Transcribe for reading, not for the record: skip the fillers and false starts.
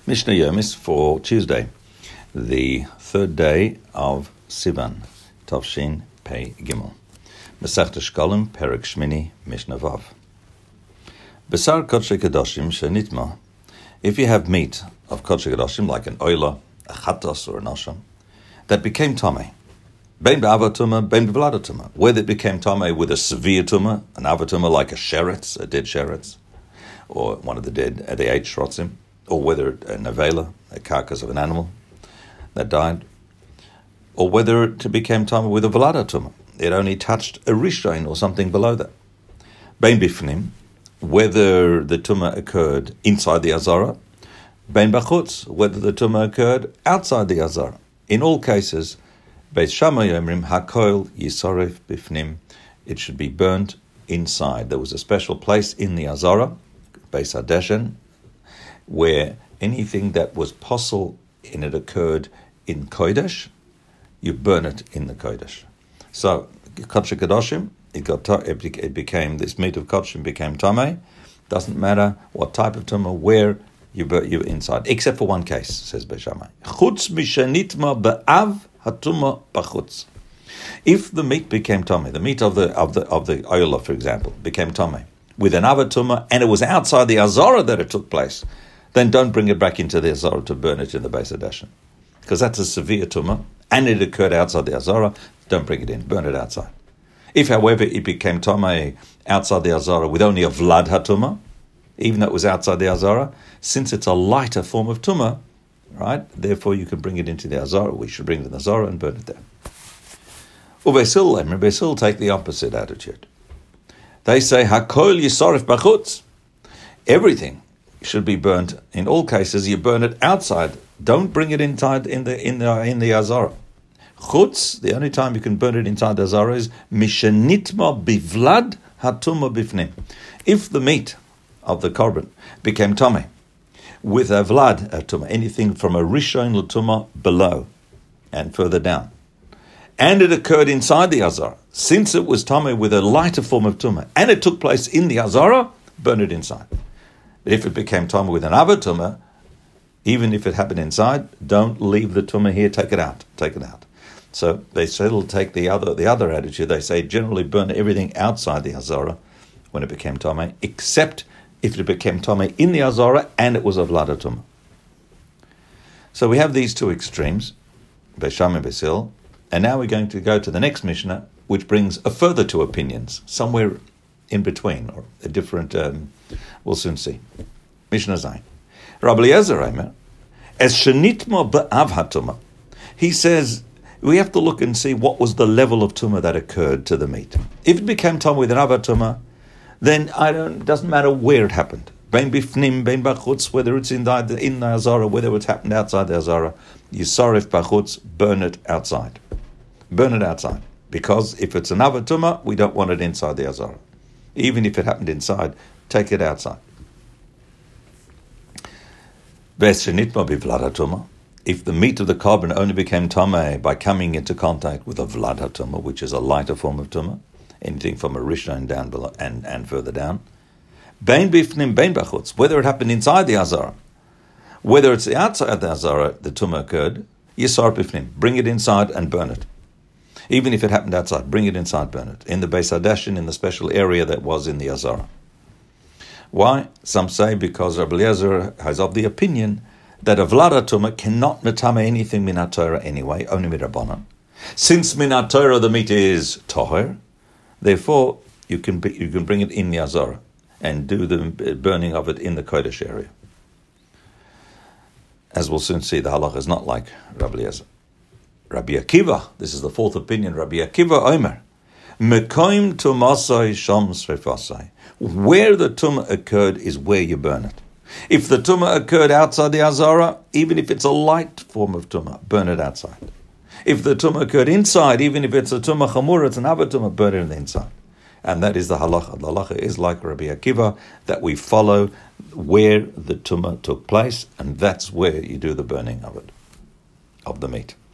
Mishnah Yomis for Tuesday, the third day of Sivan, Tavshin Pei Gimel. Masechta Shkolim, Perek Shmini, Mishnah Vav. Besar Kodesh Kedoshim Shenitma. If you have meat of Kodesh Kedoshim, like an oila, a chatos, or an osham, that became tamei, ben be'avatuma, ben be'vladatuma, whether it became tamei with a severe tuma, an avatuma like a sheretz, a dead sheretz, or one of the dead, the 8 shrotzim, or whether a nevela, a carcass of an animal that died, or whether it became tamei with a vladatuma, it only touched a rishon or something below that. Ben bifnim, whether the tumah occurred inside the azara, ben bachutz, whether the tumah occurred outside the azara. In all cases, Beis Shammai Omrim Hakol Yisoref Bifnim, it should be burnt inside. There was a special place in the azara, Beis Hadeshen, where anything that was possible in it occurred in Kodesh, you burn it in the Kodesh. So, Kodesh Kedoshim, it became, this meat of Kodesh became tamei. Doesn't matter what type of tumah, where you inside, except for one case, says Beis Shammai. Chutz mishenitma be'av hatuma b'chutz. If the meat became tamei, the meat of the oila, for example, became tamei with an avatuma, and it was outside the azara that it took place, then don't bring it back into the azara to burn it in the Beis Hadeshen, because that's a severe tumah, and it occurred outside the azara. Don't bring it in, burn it outside. If, however, it became tamei outside the azara with only a vlad hatuma, even though it was outside the azara, since it's a lighter form of tumah, right? Therefore, you can bring it into the azara. We should bring it in the azara and burn it there. Beis Hillel take the opposite attitude. They say hakol yisoref b'chutz. Everything should be burnt. In all cases, you burn it outside. Don't bring it inside in the azara. Chutz, the only time you can burn it inside the azara is mishenitma bivlad hatuma bifnim. If the meat of the korban became tamei with a vlad hatuma, anything from a rishon l'tuma below and further down, and it occurred inside the azara, since it was tamei with a lighter form of tuma, and it took place in the azara, burn it inside. But if it became tamei with an avatuma, even if it happened inside, don't leave the tuma here. Take it out. So they still take the other attitude. They say generally burn everything outside the azara when it became tamei, except if it became tamei in the azara and it was a vlada tumah. So we have these two extremes, Beis Shammai and Beis Hillel, and now we're going to go to the next Mishnah, which brings a further two opinions, somewhere in between, or a different, we'll soon see. Mishnah Zayin. Rabbi Eliezer Omer, as shenitma be'av hatuma, he says, we have to look and see what was the level of tumah that occurred to the meat. If it became tamei with an av tumah, then it doesn't matter where it happened. Bein bifnim, bein bachutz, whether it's in the azara, whether it's happened outside the azara, yisoref bachutz, burn it outside. Burn it outside. Because if it's an av tumah, we don't want it inside the azara. Even if it happened inside, take it outside. Ves shenitma bivlad hatumah. If the meat of the korban only became tamei by coming into contact with a vlad hatumah, which is a lighter form of tumah, anything from a rishon down below and further down, bein bifnim bein bachutz, whether it happened inside the azara, whether it's outside the azara, the tumah occurred, yisar bifnim, bring it inside and burn it. Even if it happened outside, bring it inside, burn it. In the Beis Hadeshen, in the special area that was in the azara. Why? Some say because Rabbi Eliezer has of the opinion that a vlada tumah cannot metame anything min haTorah anyway, only midrabanan. Since min haTorah the meat is toher, therefore you can bring it in the azara and do the burning of it in the Kodesh area. As we'll soon see, the halacha is not like Rabbi Eliezer. Rabbi Akiva, this is the fourth opinion, Rabbi Akiva Omer, mekoim tumasai sham srefasai. Where the tumah occurred is where you burn it. If the tumah occurred outside the azara, even if it's a light form of tumah, burn it outside. If the tumah occurred inside, even if it's a tumah chamura, it's an avatuma, burn it in the inside. And that is the halacha. The halacha is like Rabbi Akiva, that we follow where the tumah took place, and that's where you do the burning of it, of the meat.